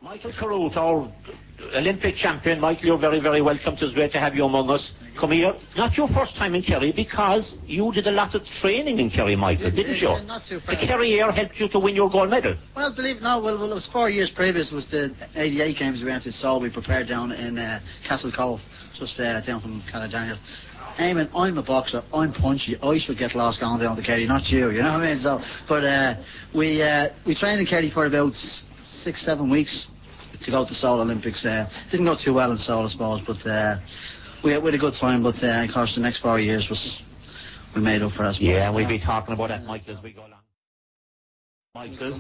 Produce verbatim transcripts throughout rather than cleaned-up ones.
Michael Carruth, our Olympic champion. Michael, you're very, very welcome. It's great to have you among us. Come here. Not your first time in Kerry, because you did a lot of training in Kerry, Michael, Did, didn't uh, you? yeah, not too far. The Kerry Air helped you to win your gold medal. Well, believe no, well, well, it was four years previous. Was the eighty-eight games we went to Seoul. We prepared down in uh, Castle Cove, just uh, down from Cannadaniel. Eamon, I'm a boxer. I'm punchy. I should get lost going down to Kerry, not you. You know what I mean? So, but uh, we uh, we trained in Kerry for about s- six, seven weeks to go to Seoul Olympics. Uh, didn't go too well in Seoul, I suppose, but uh, we, had, we had a good time. But uh, of course, the next four years was we made up for us. Yeah, we'll be talking about that, Michael, as we go along. Michael.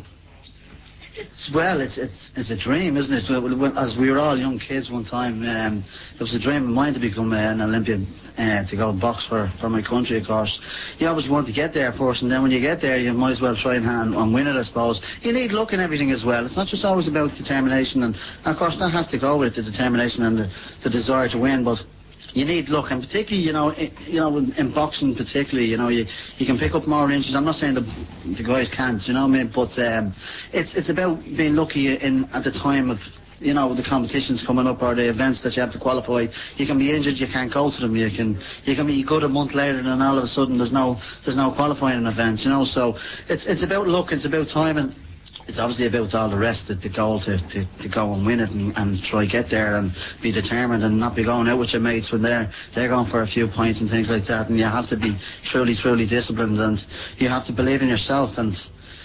It's, well, it's it's it's a dream, isn't it? As we were all young kids one time, um, it was a dream of mine to become uh, an Olympian, uh, to go and box for, for my country, of course. You always want to get there first, and then when you get there, you might as well try and, and, and win it, I suppose. You need luck and everything as well. It's not just always about determination, and, and of course that has to go with it, the determination and the, the desire to win, but you need luck, and particularly, you know, in, you know, in, in boxing particularly, you know, you you can pick up more inches. I'm not saying the the guys can't, you know what I mean, but um, it's it's about being lucky in at the time of, you know, the competitions coming up or the events that you have to qualify. You can be injured, you can't go to them. You can you can be good a month later, and then all of a sudden there's no there's no qualifying event, you know. So it's it's about luck, it's about timing. It's obviously about all the rest, the, the goal to, to, to go and win it and, and try get there and be determined and not be going out with your mates when they're they're going for a few points and things like that. And you have to be truly, truly disciplined, and you have to believe in yourself. And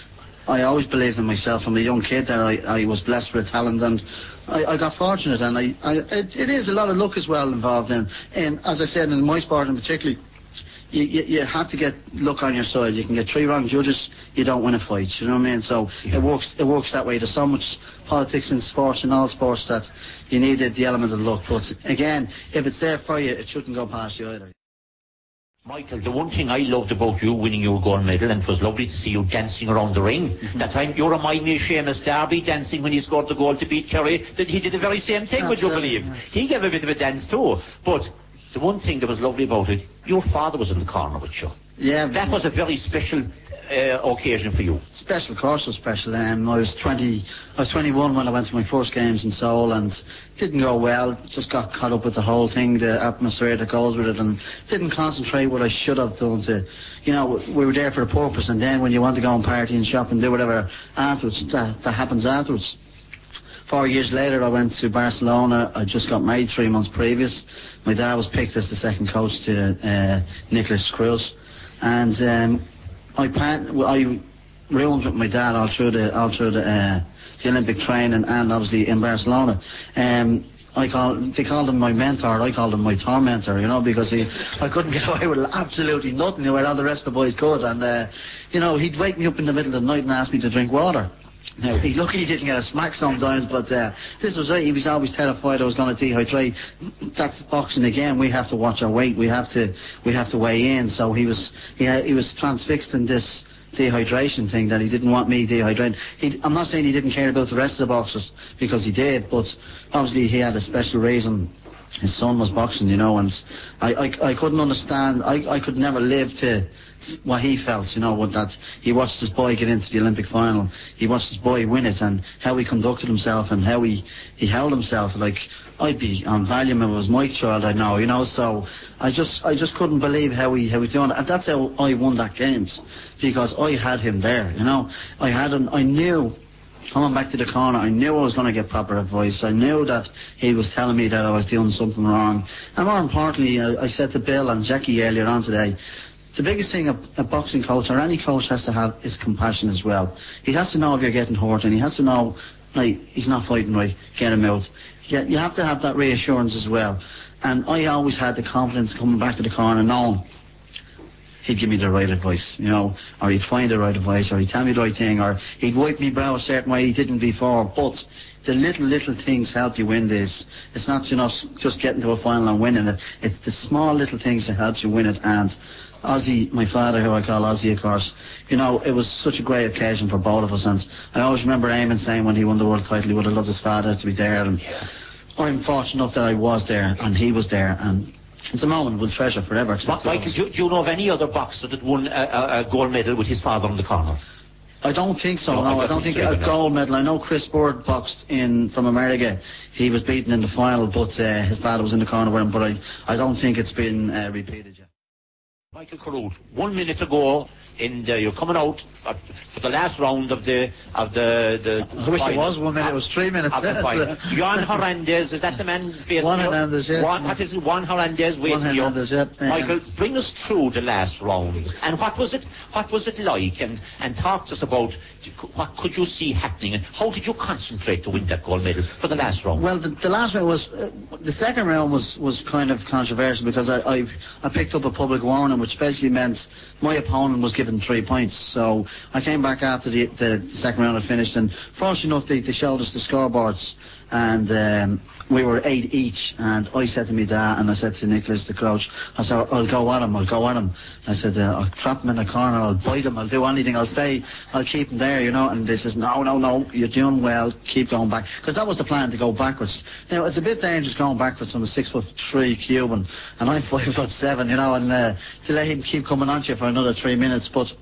I always believed in myself. From a young kid that I, I was blessed with talent, and I, I got fortunate. And I, I it, it is a lot of luck as well involved in. And as I said, in my sport in particularly, You, you, you have to get luck on your side. You can get three wrong judges, you don't win a fight. You know what I mean? So yeah. it works. It works that way. There's so much politics in sports, in all sports, that you need the element of luck. But again, if it's there for you, it shouldn't go past you either. Michael, the one thing I loved about you winning your gold medal, and it was lovely to see you dancing around the ring. Mm-hmm. That time you remind me of Seamus Darby dancing when he scored the goal to beat Kerry. That he did the very same thing. Would you believe? Yeah. He gave a bit of a dance too, but. The one thing that was lovely about it, your father was in the corner with you. Yeah. That was a very special uh, occasion for you. Special, of course, was special. Um, I was twenty, I was twenty-one when I went to my first games in Seoul, and didn't go well. Just got caught up with the whole thing, the atmosphere that goes with it, and didn't concentrate what I should have done to, you know, we were there for a purpose, and then when you want to go and party and shop and do whatever afterwards, that, that happens afterwards. Four years later, I went to Barcelona. I just got married three months previous. My dad was picked as the second coach to uh, Nicholas Cruz, and um, I plan. I roomed with my dad all through the all through the, uh, the Olympic training, and obviously in Barcelona. Um, I call they called him my mentor. I called him my tormentor, you know, because he I couldn't get away with absolutely nothing where all the rest of the boys could, and uh, you know, he'd wake me up in the middle of the night and ask me to drink water. Now, he lucky he didn't get a smack sometimes, but uh, this was right. He was always terrified I was going to dehydrate. That's boxing again. We have to watch our weight. We have to we have to weigh in. So he was he had, he was transfixed in this dehydration thing, that he didn't want me dehydrated. He, I'm not saying he didn't care about the rest of the boxers, because he did, but obviously he had a special reason. His son was boxing, you know, and I, I, I couldn't understand. I, I could never live to what he felt, you know, with that he watched his boy get into the Olympic final, he watched his boy win it, and how he conducted himself and how he, he held himself. Like, I'd be on Valium if it was my child, I know, you know, so I just I just couldn't believe how he how he done it, and that's how I won that games, because I had him there, you know. I had him, I knew. Coming back to the corner, I knew I was going to get proper advice. I knew that he was telling me that I was doing something wrong. And more importantly, I, I said to Bill and Jackie earlier on today, the biggest thing a, a boxing coach or any coach has to have is compassion as well. He has to know if you're getting hurt, and he has to know, like, he's not fighting right, get him out. You, you have to have that reassurance as well. And I always had the confidence coming back to the corner, knowing he'd give me the right advice, you know, or he'd find the right advice, or he'd tell me the right thing, or he'd wipe me brow a certain way he didn't before. But the little, little things help you win this. It's not, you know, just getting to a final and winning it. It's the small little things that helps you win it. And Ozzy, my father, who I call Ozzy, of course, you know, it was such a great occasion for both of us. And I always remember Eamon saying when he won the world title, he would have loved his father to be there. And I'm fortunate enough that I was there and he was there, and it's a moment we'll treasure forever. Michael, do, do you know of any other boxer that won a, a, a gold medal with his father in the corner? I don't think so. No, No, I I don't think don't a think so, gold medal. I know Chris Bird boxed in from America. He was beaten in the final, but uh, his dad was in the corner with him. But I, I don't think it's been uh, repeated yet. Michael Carruth, one minute ago, in the, you're coming out uh, for the last round of the of the the. I wish final. it was one minute. It was three minutes. Of the final. Juan Hernandez, is that the man facing Juan you? Hernandez, yeah. Juan, what is it? Juan Hernandez waiting Juan Hernandez, you. yeah. Yeah. Michael, bring us through the last round. And what was it? What was it like? And and talk to us about what could you see happening, and how did you concentrate to win that gold medal for the last round? Well, the, the last round was uh, the second round was, was kind of controversial because I, I I picked up a public warning, which basically meant my opponent was given three points. So I came back after the, the second round had finished, and fortunately enough, they, they showed us the scoreboards, and um, we were eight each. And I said to me dad, and I said to Nicholas, the coach, I said, I'll go at him, I'll go at him. I said, uh, I'll trap him in the corner, I'll bite him, I'll do anything, I'll stay, I'll keep him there, you know. And they says, no, no, no, you're doing well, keep going back, because that was the plan, to go backwards. Now it's a bit dangerous going backwards from a six foot three Cuban, and I'm five foot seven, you know, and uh, to let him keep coming at you for another three minutes. But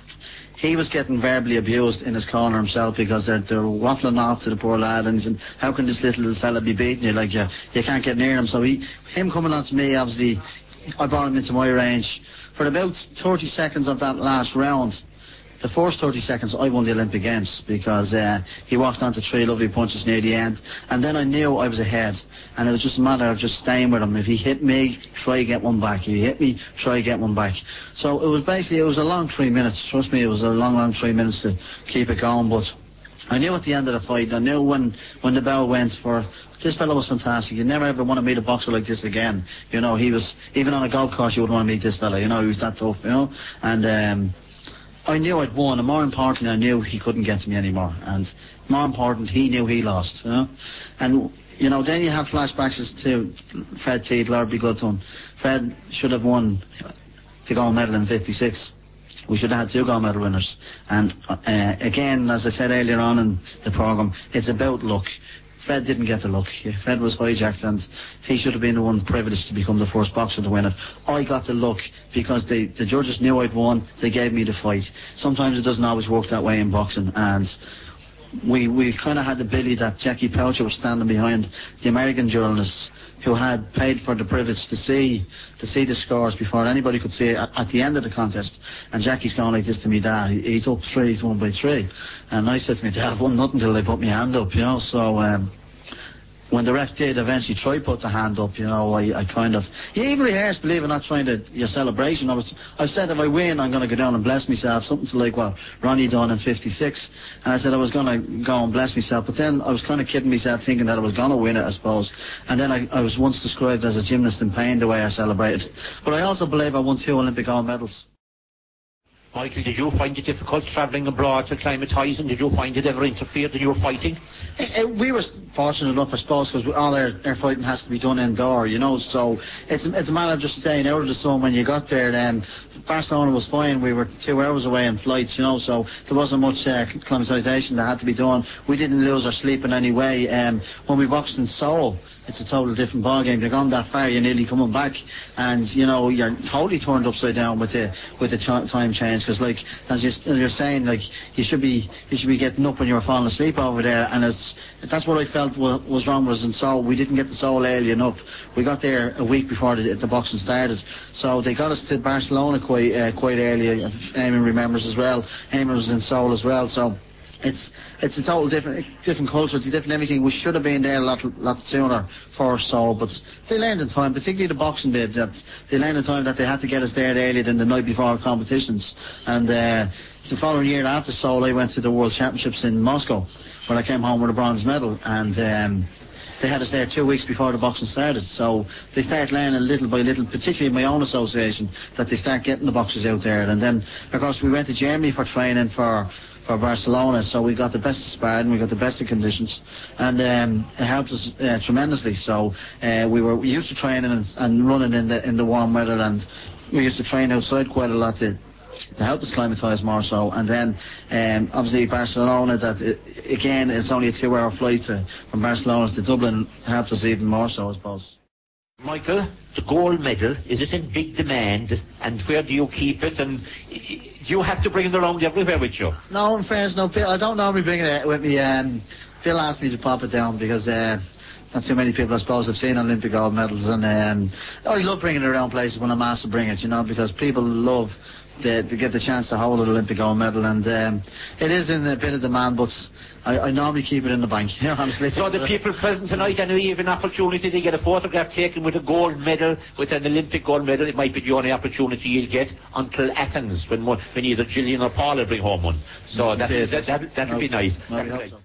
he was getting verbally abused in his corner himself, because they're, they're waffling off to the poor lad, and he said, how can this little fella be beating you? Like, you, you can't get near him. So he, him coming on to me, obviously, I brought him into my range. For about thirty seconds of that last round, the first thirty seconds, I won the Olympic Games, because uh, he walked onto three lovely punches near the end, and then I knew I was ahead, and it was just a matter of just staying with him. If he hit me, try get one back. If he hit me, try get one back. So it was basically, it was a long three minutes. Trust me, it was a long, long three minutes to keep it going. But I knew at the end of the fight, I knew when, when the bell went for, this fellow was fantastic. You never ever want to meet a boxer like this again. You know, he was, even on a golf course, you wouldn't want to meet this fella. You know, he was that tough, you know. And um, I knew I'd won, and more importantly, I knew he couldn't get to me anymore. And more important, he knew he lost, you know. And, you know, then you have flashbacks to Fred Teed, Lord be good to him. Fred should have won the gold medal in fifty-six. We should have had two gold medal winners. And uh, again, as I said earlier on in the programme, it's about luck. Fred didn't get the luck. Fred was hijacked, and he should have been the one privileged to become the first boxer to win it. I got the luck because they, the judges knew I'd won. They gave me the fight. Sometimes it doesn't always work that way in boxing, and we we kind of had the Billy that Jackie Poucher was standing behind, the American journalists who had paid for the privilege to see to see the scores before anybody could see it at, at the end of the contest. And Jackie's going like this to me, Dad, he, he's up three, he's won by three. And I said to me, Dad, I've won nothing until they put my hand up, you know. So um, when the ref did eventually try put the hand up, you know, I, I kind of, you even rehearsed, believe it or not, trying to, your celebration. I was, I said if I win, I'm going to go down and bless myself, something to like what Ronnie done in fifty-six. And I said I was going to go and bless myself, but then I was kind of kidding myself, thinking that I was going to win it, I suppose. And then I, I was once described as a gymnast in pain, the way I celebrated. But I also believe I won two Olympic gold medals. Michael, did you find it difficult travelling abroad to acclimatise, and did you find it ever interfered in your fighting? Uh, uh, we were fortunate enough, I suppose, because all our, our fighting has to be done indoor, you know, so it's, it's a matter of just staying out of the sun when you got there. Um, Barcelona was fine. We were two hours away in flights, you know, so there wasn't much uh, acclimatisation that had to be done. We didn't lose our sleep in any way. Um, when we boxed in Seoul, it's a total different ballgame. You're gone that far, you're nearly coming back, and you know you're totally turned upside down with the with the ch- time change. Because like as you're, as you're saying, like you should be you should be getting up when you're falling asleep over there, and it's that's what I felt was, was wrong was in Seoul. We didn't get to Seoul early enough. We got there a week before the, the boxing started, so they got us to Barcelona quite uh, quite early. If Eamon remembers as well. Eamon was in Seoul as well, so. It's it's a total different different culture, different everything. We should have been there a lot lot sooner for Seoul, but they learned in time, particularly the boxing did. That they learned in time that they had to get us there earlier than the night before competitions. And uh, the following year after Seoul, I went to the World Championships in Moscow, where I came home with a bronze medal, and um, they had us there two weeks before the boxing started. So they start learning little by little, particularly in my own association, that they start getting the boxers out there. And then, of course, we went to Germany for training for. for Barcelona, so we got the best of sparring, we got the best of conditions, and um, it helped us uh, tremendously. So uh, we were we used to training and, and running in the in the warm weather, and we used to train outside quite a lot to, to help us climatise more so. And then um, obviously Barcelona, that it, again it's only a two hour flight to, from Barcelona to Dublin, helped us even more so, I suppose. Michael, the gold medal, is it in big demand, and where do you keep it, and do you have to bring it around everywhere with you? No, in fairness, no, Bill, I don't normally bring it with me. Um, Bill asked me to pop it down because uh, not too many people, I suppose, have seen Olympic gold medals, and um, I love bringing it around places when I'm asked to bring it, you know, because people love the, to get the chance to hold an Olympic gold medal, and um, it is in a bit of demand, but I, I normally keep it in the bank, you know, honestly. So the people present tonight, and we have an opportunity to get a photograph taken with a gold medal, with an Olympic gold medal. It might be the only opportunity you'll get until Athens, when, when either Gillian or Paul will bring home one. So that, that, that, that, that'll be nice. Well, That'll be nice.